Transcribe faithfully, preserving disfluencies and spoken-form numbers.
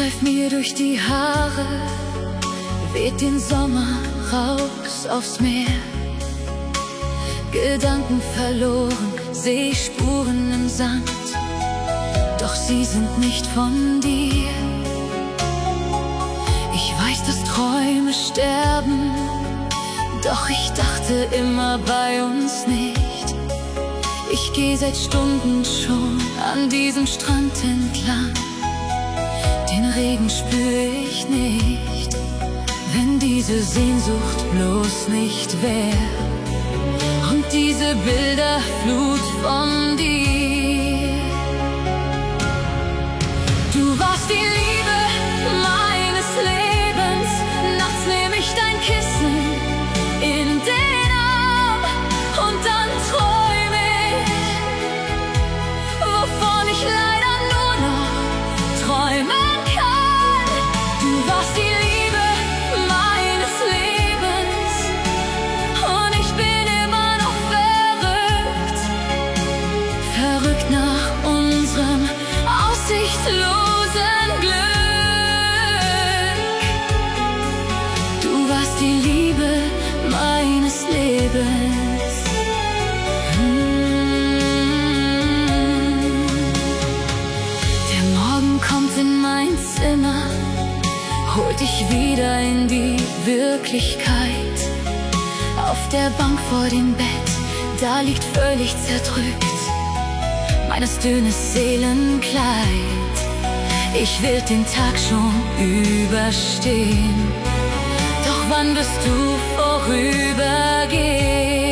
Streif mir durch die Haare, weht den Sommer raus aufs Meer. Gedanken verloren, Seespuren im Sand, doch sie sind nicht von dir. Ich weiß, dass Träume sterben, doch ich dachte immer bei uns nicht. Ich geh seit Stunden schon an diesem Strand entlang, den Regen spür ich nicht, wenn diese Sehnsucht bloß nicht wär. Und diese Bilderflut von dir. Du warst die Liebe meines Lebens, nachts nehm ich dein Kissen in den Arm und dann träum ich, wovon ich leider nur noch träumen kann. Du warst die Liebe meines Lebens und ich bin immer noch verrückt, verrückt nach unserem aussichtslosen Glück. Du warst die Liebe meines Lebens. Der Morgen kommt in mein Zimmer, holt dich wieder in die Wirklichkeit. Auf der Bank vor dem Bett, da liegt völlig zerdrückt meines dünnes Seelenkleid. Ich will den Tag schon überstehen, doch wann wirst du vorübergehen?